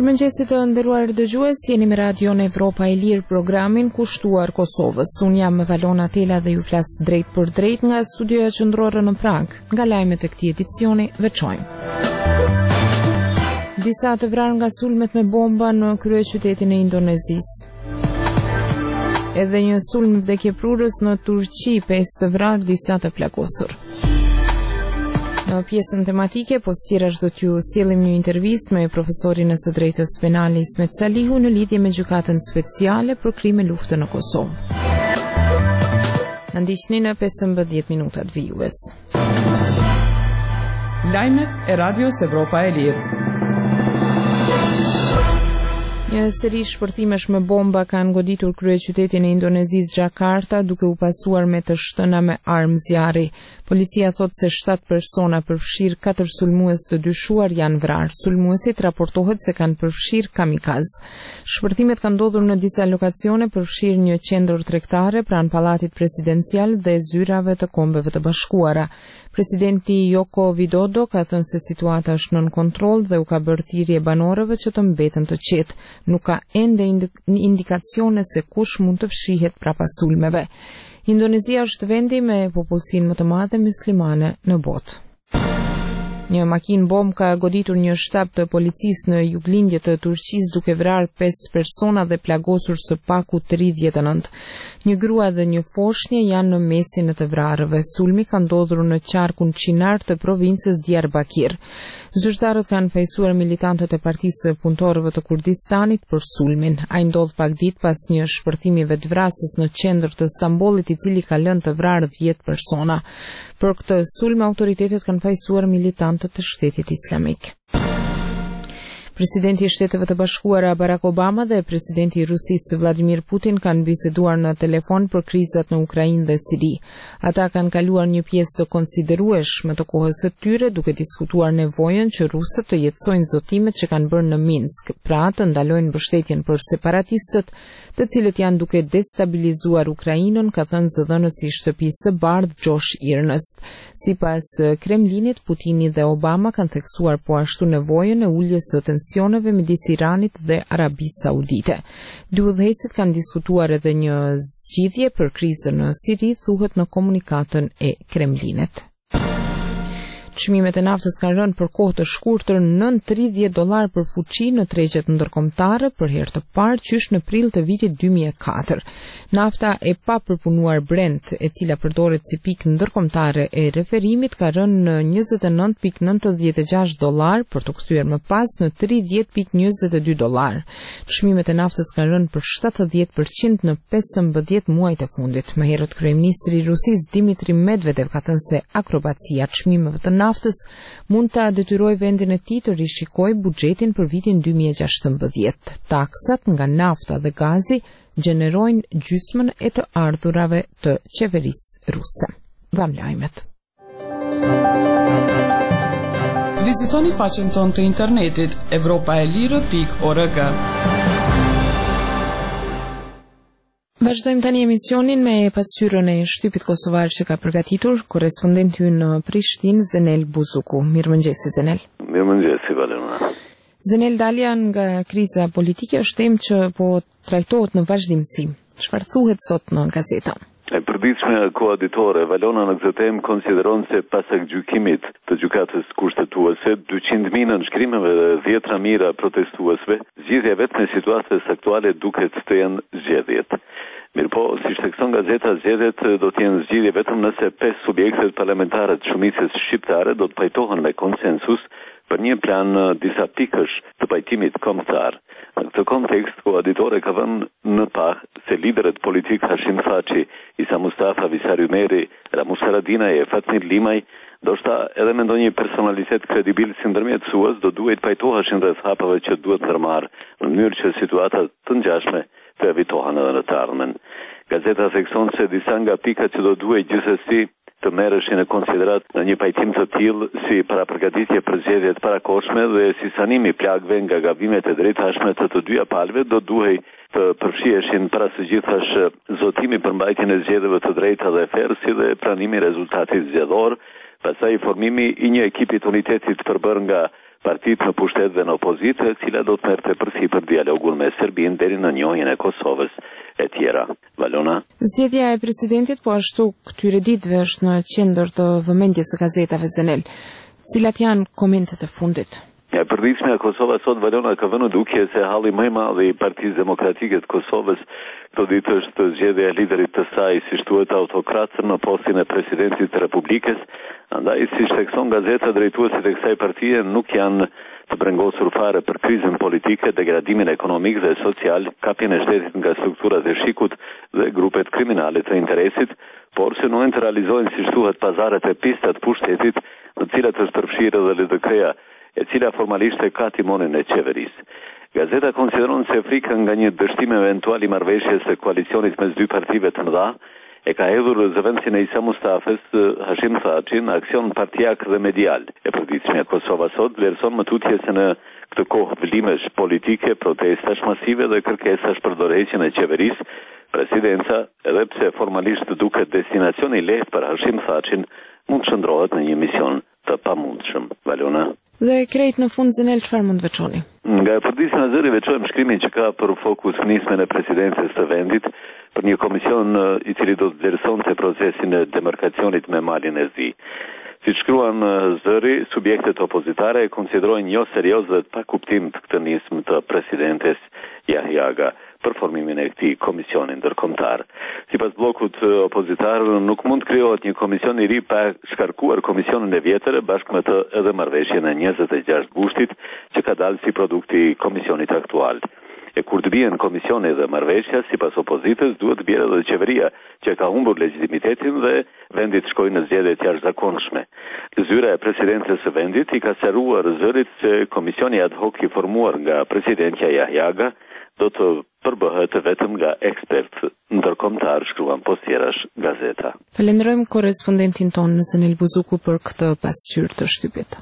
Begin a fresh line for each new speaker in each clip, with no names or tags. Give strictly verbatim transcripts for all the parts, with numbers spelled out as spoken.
Mirëmëngjesit të nderuar dëgjues, jeni me Radion Evropa e Lirë, programin kushtuar Kosovës. Unë jam Valona Tela dhe ju flas drejt për drejt nga studioja qendrore në Prag. Nga lajmet e këtij edicioni veçojmë. Disa të vrarë nga sulmet me bomba në kryeqytetin e Indonezisë. Edhe një sulm vdekjeprurës në Turqi, pesë të vrarë, disa të plagosur. Në pjesën tematike, pas tjerash do t'ju sjellim një intervistë me profesorin e së drejtës penale Ismet Salihu në lidhje me gjykatën speciale për krime lufte në Kosovë. Na ndiqni në pesëmbëdhjetë minutat vijues.
Lajmet e Radios Evropa e Lirë.
Një seri shpërtimesh me bomba kanë goditur kryeqytetin e Indonezisë Jakarta, duke u pasuar me të shtëna me armë zjarri. Policia thot se shtatë persona përfshirë katër sulmues të dyshuar janë vrarë. Sulmuesit raportohet se kanë përfshirë kamikaz. Shpërtimet kanë ndodhur në disa lokacione, përfshirë një qendër tregtare pranë pallatit presidencial dhe zyrave të Kombeve të Bashkuara. Presidenti Joko Widodo ka thënë se situata është nën kontroll dhe u ka bërë thirrje banorëve që të mbeten të qetë. Nuk ka ende indikacione se kush mund të fshihet prapa sulmeve. Indonezia është vendi me popullsinë më të madhe muslimane në botë. Një makinë bombë ka goditur një shtab të policisë në juglindje të Turqisë, duke vrarë pesë persona dhe plagosur së paku tridhjetë e nëntë. Një grua dhe një foshnjë janë në mesin e të vrarëve. Sulmi ka ndodhur në qarkun qinar të provincës Diyarbakir. Zyrtarët kanë fajsuar militantët e Partisë së Punëtorëve të Kurdistanit për sulmin. Ai ndodh pak ditë pas një shpërtimi vetvrasës në qendër të Stambollit, i cili ka lënë të vrarë dhjetë persona. Për këtë sulm, autoritetet kanë fajsuar militantët të Shtetit Islamik. Presidenti i Shteteve të Bashkuara Barack Obama dhe presidenti i Rusisë Vladimir Putin kanë biseduar në telefon për krizat në Ukrainë dhe Siri. Ata kanë kaluar një pjesë të konsiderueshme të kohës së tyre, duke diskutuar nevojën që rusët të jetësojnë zotimet që kanë bërë në Minsk, pra të ndalojnë mbështetjen për separatistët, të cilët janë duke destabilizuar Ukrainën, ka thënë zëdhënësi i shtëpisë së bardhë Josh Earnest. Sipas Kremlinit, Putini dhe Obama kanë theksuar po ashtu nevojën e uljes së tensioneve midis Iranit dhe Arabisë Saudite. Dy udhëheqësit kanë diskutuar edhe një zgjidhje për krizën në Siri, thuhet në komunikatën e Kremlinit. Çmimet e naftës kanë rënë për kohë të shkurtër nëntë tridhjetë dollar për fuqi në tregjet ndërkombëtare për herë të parë qysh në prill të vitit dy mijë e katër. Nafta e papërpunuar Brent, e cila përdoret si pikë ndërkombëtare e referimit, ka rënë në njëzet e nëntë pikë nëntëdhjetë e gjashtë dollar për të kthyer më pas në tridhjetë pikë njëzet e dy dollar. Çmimet e naftës kanë rënë për shtatëdhjetë përqind në pesëmbëdhjetë muajt e fundit. Më herët kryeministri i Rusisë Dmitri Medvedev ka thënë se akrobacia e çmimeve të naftës mund ta detyrojë vendin e tij të rishikojë buxhetin për vitin dy mijë e gjashtëmbëdhjetë. Taksat nga nafta dhe gazi gjenerojnë gjysmën e të ardhurave të qeverisë ruse. Vam lajmet.
Vizitoni faqen tonë të internetit evropa e lirë pikë org.
Vazhdojmë tani emisionin me pasqyrën e shtypit kosovar që ka përgatitur korrespondenti ynë në Prishtinë, Zenel Buzuku. Mirëmëngjes Zenel.
Mirëmëngjes Valona.
Zenel, dalja nga kriza politike është temë që po trajtohet në vazhdimsi. Çfarë thuhet sot në gazeta?
E përditshme koaditore Valona në këtë temë konsideron se pasak gjykimit të gjykatës kushtetuese, dyqind mijë nënshkrimeve dhe dhjetra mijëra protestuesve, zgjidhja vetëm e situatës aktuale duket të jenë zgjedhjet. Mirë po, si shtekson gazeta, zgjedhjet do të jenë zgjidhje vetëm nëse pesë subjektet parlamentare të shumicës shqiptare do të pajtohen me konsensus për një plan disa pikësh të pajtimit kombëtar. Në këtë kontekst, koaditore ka vënë në pah se liderët politik Hashim Thaçi, Isa Mustafa, Visar Ymeri, Ramush Haradinaj e Fatmir Limaj, ndoshta edhe me ndonjë personalitet kredibil si ndërmjetësues do duhet pajtoheshin rreth hapave që duhet ndërmarrë në mënyrë që situata të ngjashme të evitohen edhe në të ardhmen. Gazeta thekson se disa nga pikat që do duhet gjithsesi të merreshin në konsiderat në një pajtim të tillë si parapërgatitje për zgjedhjet parakohshme dhe si sanimi plagëve nga gabimet e drejtashme të të dyja palëve do duhej të përfshiheshin para së gjithash zotimi për mbajtjen e zgjedhjeve të drejta dhe ferë, si dhe pranimi i rezultatit zgjedhor, pastaj formimi i një ekipi të unitetit përbërë nga partitë në pushtet dhe në opozitë, e cila do të merrte përsipër dialogun me Serbinë deri në njohjen e Kosovës e tjera. Valona.
Zgjedhja e presidentit po ashtu këtyre ditëve është në qendër të vëmendjes së gazetave Z N L. Cilat janë komentet e fundit?
E përditshme e Kosovës sot, Valona, ka vënë dukje se halli më i madh i Partisë Demokratike të Kosovës këto ditë është zgjedhja e liderit të saj, si thuhet autokrat, në postin e presidentit të Republikës. Andaj, si thekson gazeta, drejtuesit e kësaj partie nuk janë të brengosur fare për krizën politike, degradimin ekonomik dhe social, kapjen e shtetit nga strukturat e shikut dhe grupet kriminale të interesit, por se nuk të realizojnë, si thuhet, pazaret e pistat pushtetit, në cilat është përfshirë edhe L D K-ja, e cila formalisht e ka timonin e qeverisë. Gazeta konsideron se frika nga një dështim eventual i marrëveshjes së koalicionit mes dy partive të mëdha e ka hedhur zëvendësin e Isa Mustafës, Hashim Thaçin, aksion partijak dhe medial. E përditshme e Kosova sot vlerëson më tutje se në këtë kohë vëllimesh politike, protestash masive dhe kërkesash për dorëheqjen e qeverisë, presidenca, edhe pse formalisht duket destinacioni i lehtë për Hashim Thaçin, mund të shndrohet në një mision të pamundshëm. Valona.
Dhe krejt në fund Z N L çfarë mund të veçoni?
Nga përdisja e zëri veçojmë shkrimin që ka për fokus nismen e presidencës të vendit për një komision i cili do të vlerësonte procesin e demarkacionit me malin e Zi. Si shkruan zëri, subjektet opozitare e konsiderojnë jo serioz dhe pa kuptim të këtë nismë të presidentes Yahyaga për formimin e këtij komisioni ndërkombëtar. Sipas bllokut opozitar, nuk mund të krijohet një komision i ri pa shkarkuar komisionin e vjetër bashkë me të edhe marrëveshjen e njëzet e gjashtë gushtit që ka dalë si produkti i komisionit aktual. E kur të bien komisioni dhe marrëveshja, sipas opozitës, duhet të bjerë edhe qeveria që ka humbur legitimitetin dhe vendi të shkojë në zgjedhje të jashtëzakonshme. Zyra e presidencës së vendit i ka sqaruar zërit se komisioni ad hoc i formuar nga presidentja Yahyaga do të përbëhet vetëm nga ekspert ndërkombëtar, shkruan postjerash gazeta.
Falenderojmë korrespondentin tonë në Z N L Buzuku për këtë pasqyrë të shtypit.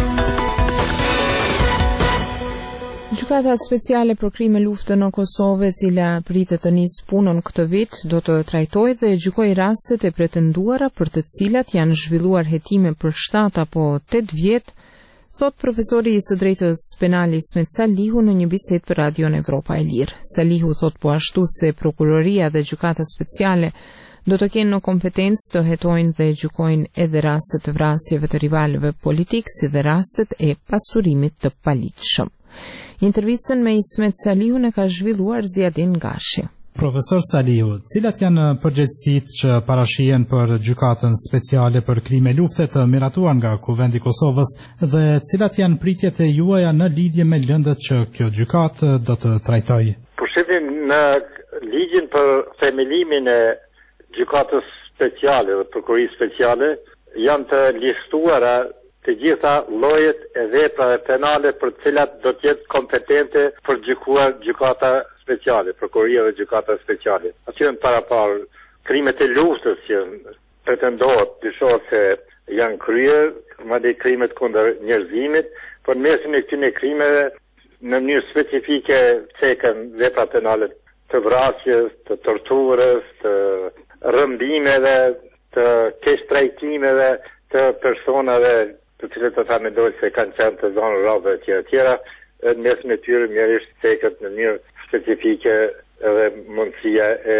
Gjykata speciale për krime lufte në Kosovë, e cila pritet të nisë punën këtë vit, do të trajtojë dhe gjykojë rastet e pretenduara për të cilat janë zhvilluar hetime për shtat apo tet vjet, thot profesori i së drejtës penale Ismet Salihu në një bisedë për Radion Evropa e Lirë. Salihu thot po ashtu se prokuroria dhe gjykata speciale do të kenë në kompetencë të hetojnë dhe gjykojnë edhe rastet të vrasjeve të rivalëve politik, si dhe rastet e pasurimit të paligjshëm. Intervistën me Ismet Salihu në ka zhvilluar Ziadin Gashi.
Profesor Salihu, cilat janë përgjegjësitë që parashihen për gjykatën speciale për krime lufte të miratuar nga Kuvendi i Kosovës dhe cilat janë pritjet e juaja në lidhje me lëndët që kjo gjykatë do të trajtojë?
Përshëndetim në ligjin për themelimin e gjykatës speciale dhe prokurisë speciale janë të listuara të gjitha llojet e veprave penale për të cilat do të jetë kompetente për gjykuar gjykata speciale, prokuria dhe gjykata speciale. Aty janë parapar krimet e luftës që pretendohet, dyshohet se janë kryer, madje krimet kundër njerëzimit, por në mesin e këtyre krimeve në mënyrë specifike cekën vepra penale të vrasjes, të torturës, të rrëmbimeve, të keqtrajtimeve të personave të cilët ata mendojnë se kanë qenë të zonë rrallë e tjera tjera, në mesin e tyre mjerisht cekët në mënyrë specifike edhe mundësia e,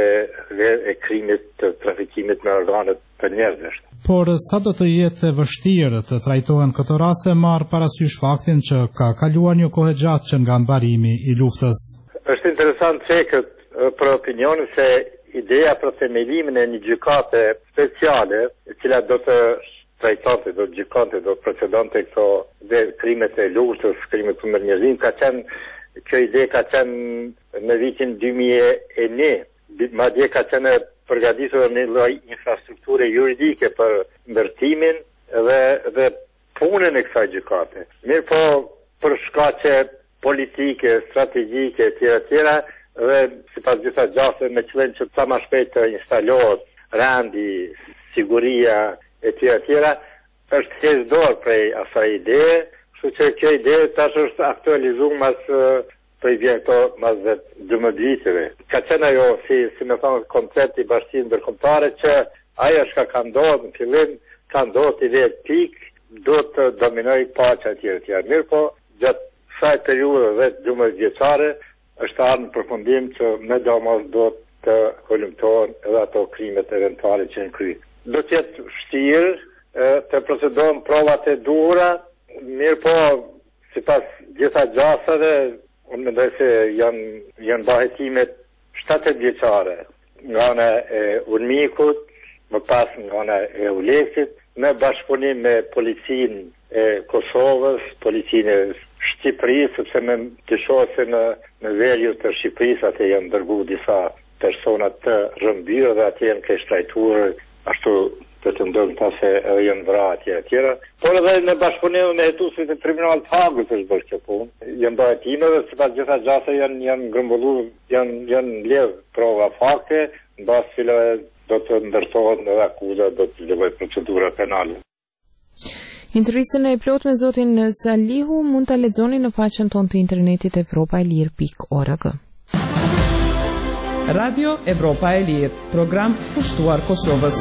e krimit të trafikimit me organet të njerëzish.
Por sa do të jetë e vështirë të trajtohen këto raste, marr parasysh faktin që ka kaluar një kohë gjatë që nga mbarimi i luftës?
Është interesant cekët për opinionin se ideja për themelimin e një gjykate speciale, e cila do të trajtonte, do të gjykonte, do të procedonte këto dhe krimet e luftës, krimet kundër njerëzimit, ka qenë kjo ide ka qenë në vitin dy mijë e një, madje ka qenë përgatitur një lloj infrastrukture juridike për ndërtimin dhe dhe punën e kësaj gjykate. Mirë po, për shkaqe politike, strategjike, tjera tjera, dhe sipas disa gjase me qëllim që sa më shpejt të instalohet rendi, siguria e tjera tjera, është hequr dorë prej asaj ideje. Kështu që kjo ide tash është aktualizuar mas të i vjen këto mas dymbëdhjetë viteve. Ka qenë ajo, si, si me thonë, koncept i bashkisë ndërkombëtare që ajo shka ka ndodhur në fillim, ka ndodhur i vetë pik do të dominoj paqja etj etj. Mirë po, gjatë kësaj periudhe vetë gjumës vjeçare është ardhur në përfundim që me domos do të hulumtohen edhe ato krimet eventuale që janë kryer. Do të jetë vështirë të procedojnë provat e duhura, mirë po, sipas gjitha gjasave, unë mendoj se janë janë bahetimet shtatë vjeçare nga ana e Unmikut, më pas nga ana e Uleksit, me bashkëpunim me policinë e Kosovës, policinë e Shqipërisë, sepse me të shohë se në në veriut të Shqipërisë atë janë dërguar disa persona të rrëmbyer dhe atë janë keq trajtuar, ashtu të të ndërnë ta se janë vrarë atje etj. Por edhe në bashkëpunim me hetuesit e Tribunalit të Hagës është bërë kjo punë. Janë bëhetime dhe sipas gjitha gjasa janë janë grumbullur, janë janë mbledh prova fakte, mbas cilave do të ndërtohet edhe akuza, do të zhvillojë procedura penale.
Intervistën e plot me zotin Salihu mund ta lexoni në faqen tonë të internetit evropaelir pikë org.
Radio Evropa e Lirë, program kushtuar Kosovës.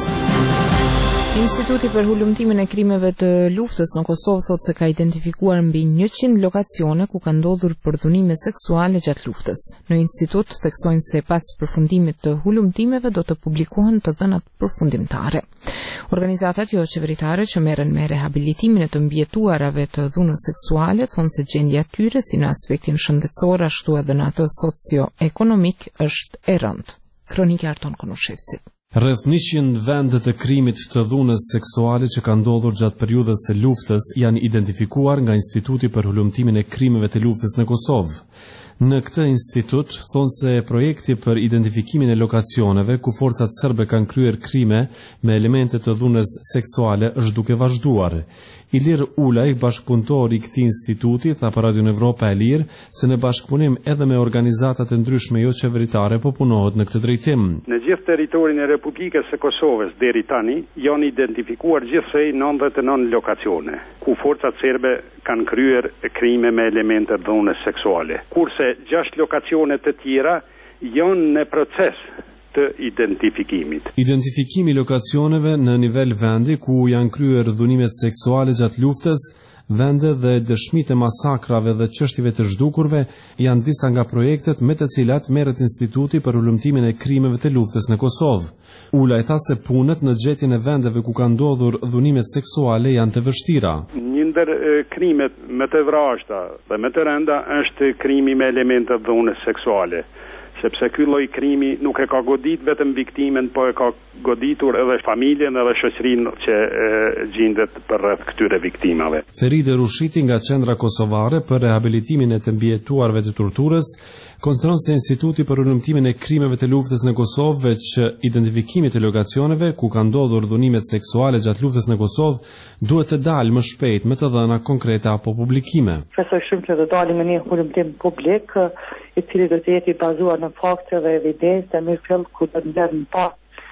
Instituti për hulumtimin e krimeve të luftës në Kosovë thotë se ka identifikuar mbi njëqind lokacione ku ka ndodhur përdhunime seksuale gjatë luftës. Në institut theksojnë se pas përfundimit të hulumtimeve do të publikohen të dhënat përfundimtare. Organizatat jo qeveritare që merren me rehabilitimin e të mbjetuarave të dhunës seksuale thonë se gjendja e tyre si në aspektin shëndetësor ashtu edhe në atë socio-ekonomik është e rëndë. Kronika Arton Konushevci.
Rreth njëqind vende të krimit të dhunës seksuale që kanë ndodhur gjatë periudhës së luftës janë identifikuar nga Instituti për hulumtimin e krimeve të luftës në Kosovë. Në këtë institut thonë se projekti për identifikimin e lokacioneve ku forcat serbe kanë kryer krime me elemente të dhunës seksuale është duke vazhduar. Ilir Ulaj, bashkëpunëtor i këtij instituti, tha për Radio Evropa e Lirë se në bashkëpunim edhe me organizatat e ndryshme jo qeveritare po punohet në këtë drejtim.
Në gjithë territorin e Republikës së Kosovës deri tani janë identifikuar gjithsej nëntëdhjetë e nëntë lokacione ku forcat serbe kanë kryer krime me elemente dhunës seksuale. Kurse gjashtë lokacione të tjera janë në proces të identifikimit.
Identifikimi i lokacioneve në nivel vendi ku janë kryer dhunimet seksuale gjatë luftës, vende dhe dëshmitë e masakrave dhe çështjeve të zhdukurve janë disa nga projektet me të cilat merret Instituti për hulumtimin e krimeve të luftës në Kosovë. Ulaj tha se punët në gjetjen e vendeve ku kanë ndodhur dhunimet seksuale janë të vështira.
Një ndër krimet më të vrashta dhe më të rënda është krimi me elemente dhunës seksuale, sepse ky lloj krimi nuk e ka godit vetëm viktimen, po e ka goditur edhe familjen edhe shoqërinë që e, gjendet përreth këtyre viktimave.
Feride Rushiti nga Qendra Kosovare për rehabilitimin e të mbjetuarve të torturës konsideron se Instituti për hulumtimin e krimeve të luftës në Kosovë veç identifikimit të lokacioneve ku kanë ndodhur dhunimet seksuale gjatë luftës në Kosovë duhet të dalë më shpejt me të dhëna konkrete apo publikime.
Shpresoj shumë që do dalim me një hulumtim publik i cili do të jetë i bazuar në fakte dhe evidencë, mirë fill ku do të ndërnë pa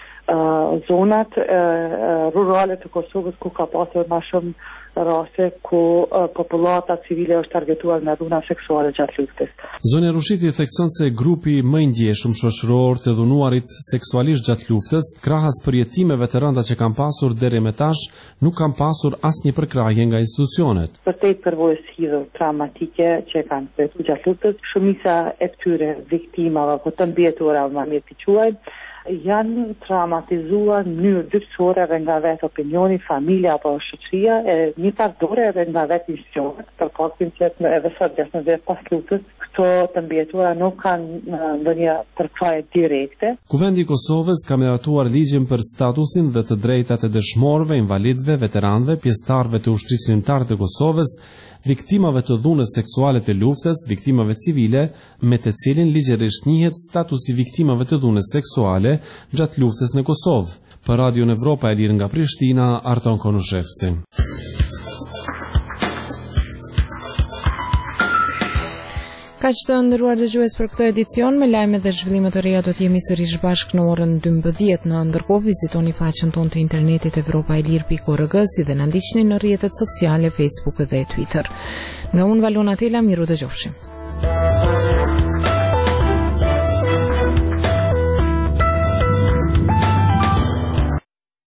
uh, zonat uh, rurale të Kosovës ku ka pasur më shumë raste ku uh, popullata civile është targetuar nga dhuna seksuale gjatë luftës.
Zonja Rushiti thekson se grupi më i ndjeshëm shoqëror të dhunuarit seksualisht gjatë luftës, krahas përjetimeve të rënda që kanë pasur deri më tash, nuk kanë pasur asnjë përkrahje nga institucionet.
Për te përvojës hidhur traumatike që kanë përjetuar gjatë luftës, shumica e këtyre viktimave apo të mbjeturave, më mirë të quajmë, janë traumatizuar në mënyrë dyftësore edhe nga vetë opinioni, familja apo shoqëria, e një pardore edhe nga vetë institucionet, për faktin që edhe sot gjashtëdhjetë vjet pas luftës, këto të mbjetura nuk kanë ndonjë përkrahje direkte.
Kuvendi i Kosovës ka miratuar ligjin për statusin dhe të drejtat e dëshmorëve, invalidëve, veteranëve, pjesëtarëve të ushtrisë shqiptare të Kosovës, viktimave të dhunës seksuale të luftës, viktimave civile, me të cilin ligjërisht njihet statusi viktimave të dhunës seksuale gjatë luftës në Kosovë. Për Radio Evropa e Lirë nga Prishtina, Arton Konushevci.
Kaq të nderuar dëgjues për këtë edicion, me lajme dhe zhvillime të reja do të jemi sërish bashkë në orën dymbëdhjetë. Në ndërkohë vizitoni faqen tonë të internetit evropa e lirë pikë org si dhe na ndiqni në rrjetet sociale Facebook dhe Twitter. Nga unë Valona Tela, miru dëgjofshim.